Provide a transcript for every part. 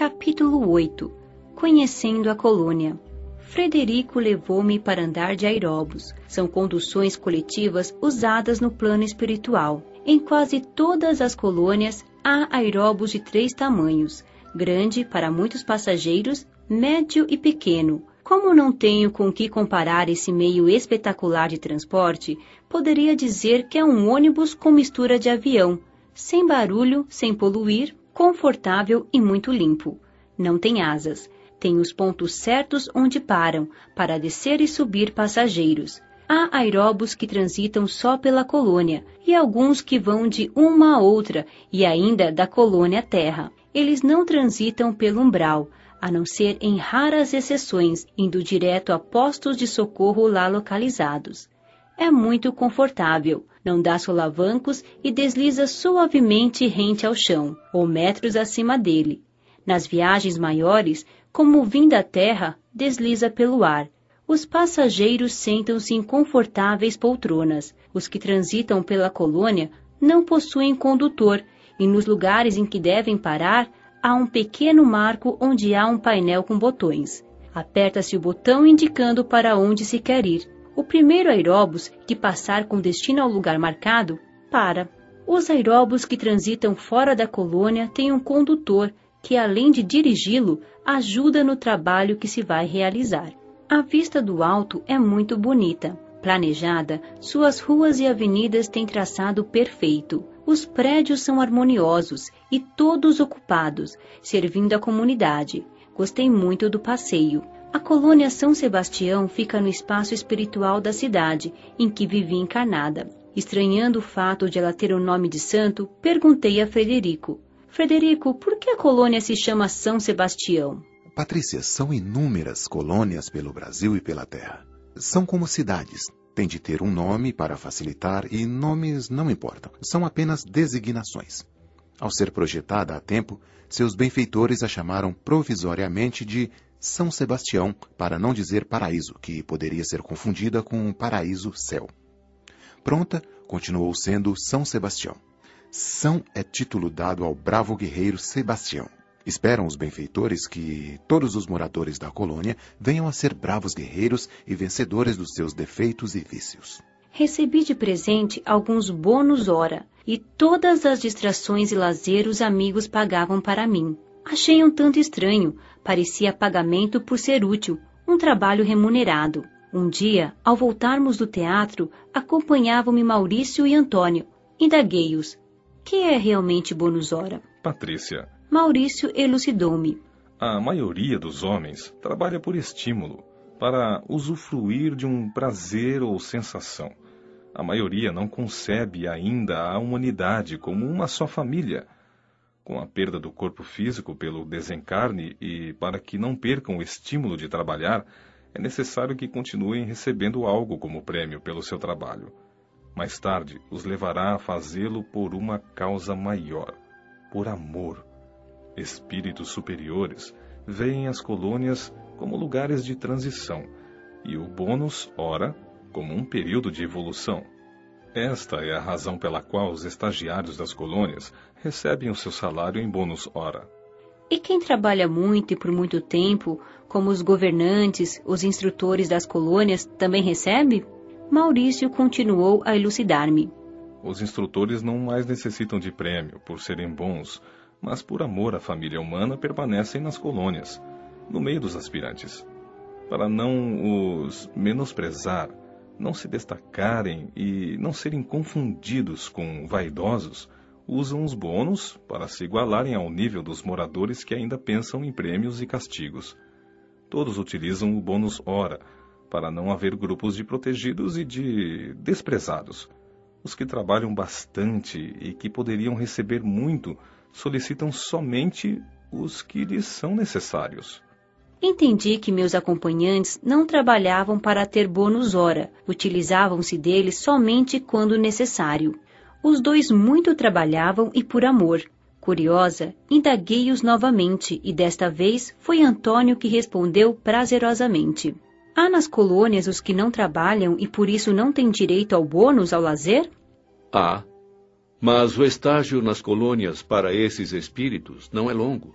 Capítulo 8. Conhecendo a colônia. Frederico levou-me para andar de aeróbus. São conduções coletivas usadas no plano espiritual. Em quase todas as colônias há aeróbus de 3 tamanhos: grande para muitos passageiros, médio e pequeno. Como não tenho com que comparar esse meio espetacular de transporte, poderia dizer que é um ônibus com mistura de avião, sem barulho, sem poluir, confortável e muito limpo. Não tem asas. Tem os pontos certos onde param, para descer e subir passageiros. Há aeróbus que transitam só pela colônia, e alguns que vão de uma a outra, e ainda da colônia à terra. Eles não transitam pelo umbral, a não ser em raras exceções, indo direto a postos de socorro lá localizados. É muito confortável, não dá solavancos e desliza suavemente rente ao chão, ou metros acima dele. Nas viagens maiores, como vindo da terra, desliza pelo ar. Os passageiros sentam-se em confortáveis poltronas. Os que transitam pela colônia não possuem condutor, e nos lugares em que devem parar, há um pequeno marco onde há um painel com botões. Aperta-se o botão indicando para onde se quer ir. O primeiro aeróbus que passar com destino ao lugar marcado, para. Os aeróbus que transitam fora da colônia têm um condutor que, além de dirigi-lo, ajuda no trabalho que se vai realizar. A vista do alto é muito bonita. Planejada, suas ruas e avenidas têm traçado perfeito. Os prédios são harmoniosos e todos ocupados, servindo a comunidade. Gostei muito do passeio. A colônia São Sebastião fica no espaço espiritual da cidade, em que vivi encarnada. Estranhando o fato de ela ter o nome de santo, perguntei a Frederico. Frederico, por que a colônia se chama São Sebastião? Patrícia, são inúmeras colônias pelo Brasil e pela Terra. São como cidades. Tem de ter um nome para facilitar e nomes não importam. São apenas designações. Ao ser projetada há tempo, seus benfeitores a chamaram provisoriamente de São Sebastião, para não dizer paraíso, que poderia ser confundida com paraíso-céu. Pronta, continuou sendo São Sebastião. São é título dado ao bravo guerreiro Sebastião. Esperam os benfeitores que todos os moradores da colônia venham a ser bravos guerreiros e vencedores dos seus defeitos e vícios. Recebi de presente alguns bônus hora, e todas as distrações e lazer os amigos pagavam para mim. Achei um tanto estranho, parecia pagamento por ser útil, um trabalho remunerado. Um dia, ao voltarmos do teatro, acompanhavam-me Maurício e Antônio. Indaguei-os. Que é realmente bônus hora? Patrícia. Maurício elucidou-me. A maioria dos homens trabalha por estímulo, para usufruir de um prazer ou sensação. A maioria não concebe ainda a humanidade como uma só família. Com a perda do corpo físico pelo desencarne e para que não percam o estímulo de trabalhar, é necessário que continuem recebendo algo como prêmio pelo seu trabalho. Mais tarde, os levará a fazê-lo por uma causa maior, por amor. Espíritos superiores veem as colônias como lugares de transição e o bônus hora como um período de evolução. Esta é a razão pela qual os estagiários das colônias recebem o seu salário em bônus hora. E quem trabalha muito e por muito tempo, como os governantes, os instrutores das colônias, também recebe? Maurício continuou a elucidar-me. Os instrutores não mais necessitam de prêmio por serem bons, mas por amor à família humana permanecem nas colônias, no meio dos aspirantes. Para não os menosprezar, não se destacarem e não serem confundidos com vaidosos, usam os bônus para se igualarem ao nível dos moradores que ainda pensam em prêmios e castigos. Todos utilizam o bônus hora, para não haver grupos de protegidos e de desprezados. Os que trabalham bastante e que poderiam receber muito, solicitam somente os que lhes são necessários. Entendi que meus acompanhantes não trabalhavam para ter bônus hora, utilizavam-se deles somente quando necessário. Os dois muito trabalhavam e por amor. Curiosa, indaguei-os novamente e desta vez foi Antônio que respondeu prazerosamente. Há nas colônias os que não trabalham e por isso não têm direito ao bônus, ao lazer? Mas o estágio nas colônias para esses espíritos não é longo.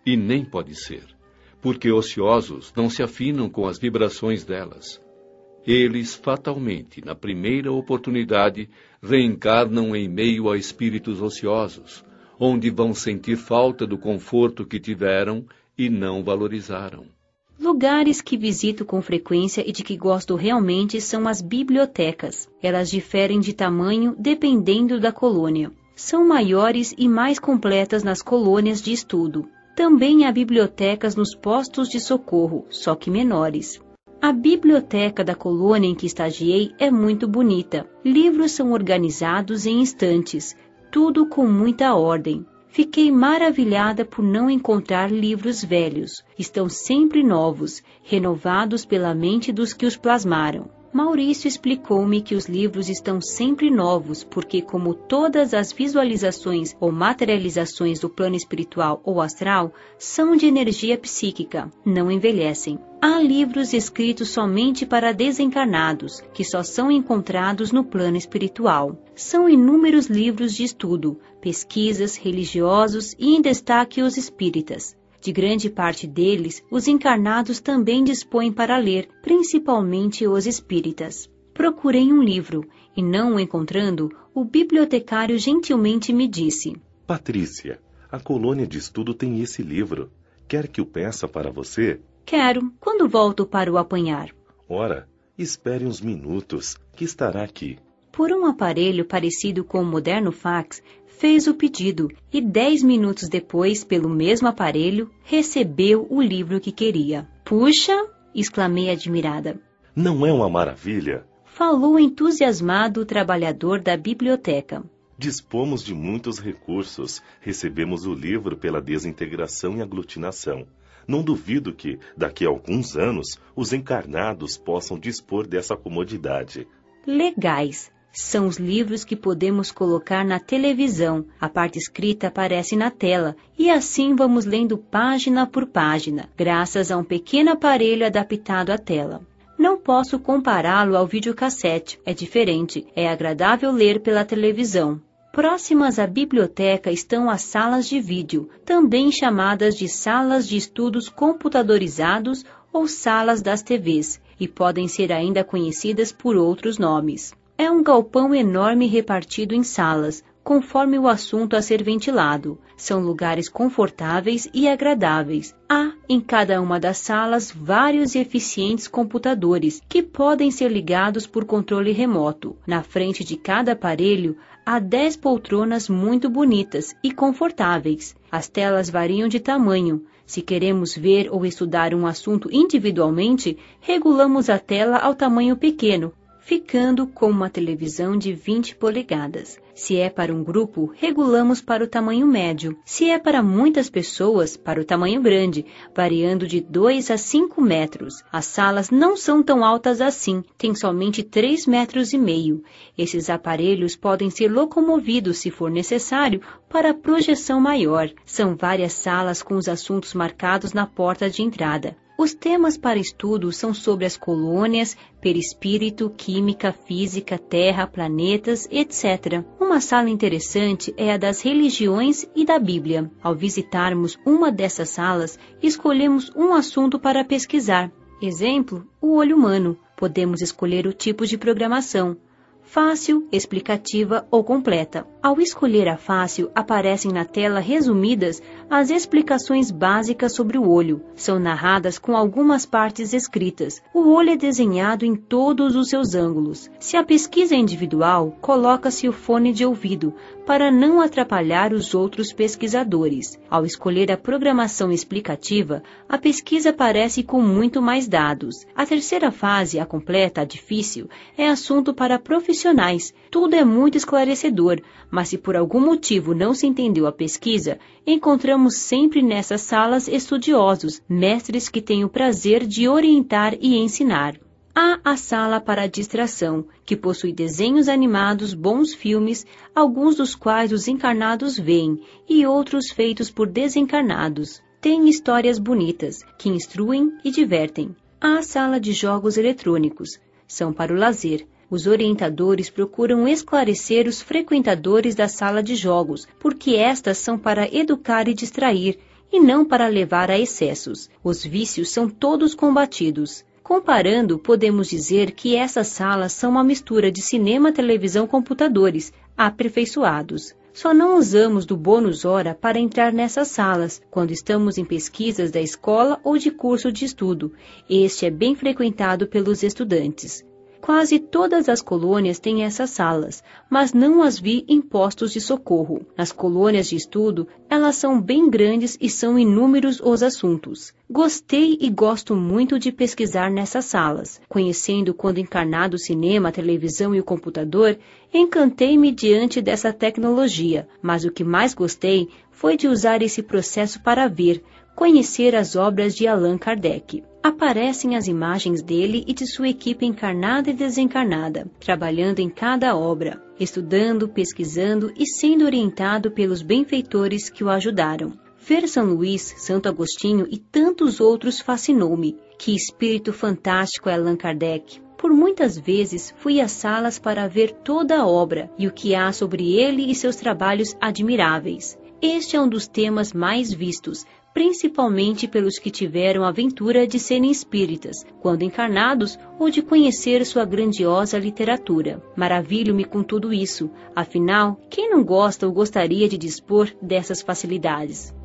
e nem pode ser, porque ociosos não se afinam com as vibrações delas. Eles, fatalmente, na primeira oportunidade, reencarnam em meio a espíritos ociosos, onde vão sentir falta do conforto que tiveram e não valorizaram. Lugares que visito com frequência e de que gosto realmente são as bibliotecas. Elas diferem de tamanho dependendo da colônia. São maiores e mais completas nas colônias de estudo. Também há bibliotecas nos postos de socorro, só que menores. A biblioteca da colônia em que estagiei é muito bonita. Livros são organizados em estantes, tudo com muita ordem. Fiquei maravilhada por não encontrar livros velhos. Estão sempre novos, renovados pela mente dos que os plasmaram. Maurício explicou-me que os livros estão sempre novos, porque como todas as visualizações ou materializações do plano espiritual ou astral, são de energia psíquica, não envelhecem. Há livros escritos somente para desencarnados, que só são encontrados no plano espiritual. São inúmeros livros de estudo, pesquisas, religiosos e em destaque os espíritas. De grande parte deles, os encarnados também dispõem para ler, principalmente os espíritas. Procurei um livro, e não o encontrando, o bibliotecário gentilmente me disse: Patrícia, a colônia de estudo tem esse livro. Quer que o peça para você? Quero. Quando volto para o apanhar? Ora, espere uns minutos, que estará aqui. Por um aparelho parecido com o moderno fax, fez o pedido e 10 minutos depois, pelo mesmo aparelho, recebeu o livro que queria. Puxa! Exclamei admirada. Não é uma maravilha? Falou entusiasmado o trabalhador da biblioteca. Dispomos de muitos recursos. Recebemos o livro pela desintegração e aglutinação. Não duvido que, daqui a alguns anos, os encarnados possam dispor dessa comodidade. Legais. São os livros que podemos colocar na televisão. A parte escrita aparece na tela e assim vamos lendo página por página, graças a um pequeno aparelho adaptado à tela. Não posso compará-lo ao videocassete. É diferente. É agradável ler pela televisão. Próximas à biblioteca estão as salas de vídeo, também chamadas de salas de estudos computadorizados ou salas das TVs, e podem ser ainda conhecidas por outros nomes. É um galpão enorme repartido em salas, conforme o assunto a ser ventilado. São lugares confortáveis e agradáveis. Há, em cada uma das salas, vários e eficientes computadores, que podem ser ligados por controle remoto. Na frente de cada aparelho, há 10 poltronas muito bonitas e confortáveis. As telas variam de tamanho. Se queremos ver ou estudar um assunto individualmente, regulamos a tela ao tamanho pequeno, ficando com uma televisão de 20 polegadas. Se é para um grupo, regulamos para o tamanho médio. Se é para muitas pessoas, para o tamanho grande, variando de 2 a 5 metros. As salas não são tão altas assim, têm somente 3,5 metros. Esses aparelhos podem ser locomovidos, se for necessário, para projeção maior. São várias salas com os assuntos marcados na porta de entrada. Os temas para estudo são sobre as colônias, perispírito, química, física, terra, planetas, etc. Uma sala interessante é a das religiões e da Bíblia. Ao visitarmos uma dessas salas, escolhemos um assunto para pesquisar. Exemplo, o olho humano. Podemos escolher o tipo de programação: fácil, explicativa ou completa. Ao escolher a fácil, aparecem na tela resumidas as explicações básicas sobre o olho. São narradas com algumas partes escritas. O olho é desenhado em todos os seus ângulos. Se a pesquisa é individual, coloca-se o fone de ouvido, para não atrapalhar os outros pesquisadores. Ao escolher a programação explicativa, a pesquisa aparece com muito mais dados. A terceira fase, a completa, a difícil, é assunto para profissionais. Tudo é muito esclarecedor, mas se por algum motivo não se entendeu a pesquisa, encontramos sempre nessas salas estudiosos, mestres que têm o prazer de orientar e ensinar. Há a sala para a distração, que possui desenhos animados, bons filmes, alguns dos quais os encarnados veem, e outros feitos por desencarnados. Tem histórias bonitas, que instruem e divertem. Há a sala de jogos eletrônicos. São para o lazer. Os orientadores procuram esclarecer os frequentadores da sala de jogos, porque estas são para educar e distrair, e não para levar a excessos. Os vícios são todos combatidos. Comparando, podemos dizer que essas salas são uma mistura de cinema, televisão, computadores, aperfeiçoados. Só não usamos do bônus hora para entrar nessas salas, quando estamos em pesquisas da escola ou de curso de estudo. Este é bem frequentado pelos estudantes. Quase todas as colônias têm essas salas, mas não as vi em postos de socorro. Nas colônias de estudo, elas são bem grandes e são inúmeros os assuntos. Gostei e gosto muito de pesquisar nessas salas. Conhecendo quando encarnado o cinema, a televisão e o computador, encantei-me diante dessa tecnologia, mas o que mais gostei foi de usar esse processo para ver, conhecer as obras de Allan Kardec. Aparecem as imagens dele e de sua equipe encarnada e desencarnada, trabalhando em cada obra, estudando, pesquisando e sendo orientado pelos benfeitores que o ajudaram. Ver São Luís, Santo Agostinho e tantos outros fascinou-me. Que espírito fantástico é Allan Kardec! Por muitas vezes fui às salas para ver toda a obra e o que há sobre ele e seus trabalhos admiráveis. Este é um dos temas mais vistos, principalmente pelos que tiveram a ventura de serem espíritas, quando encarnados, ou de conhecer sua grandiosa literatura. Maravilho-me com tudo isso, afinal, quem não gosta ou gostaria de dispor dessas facilidades?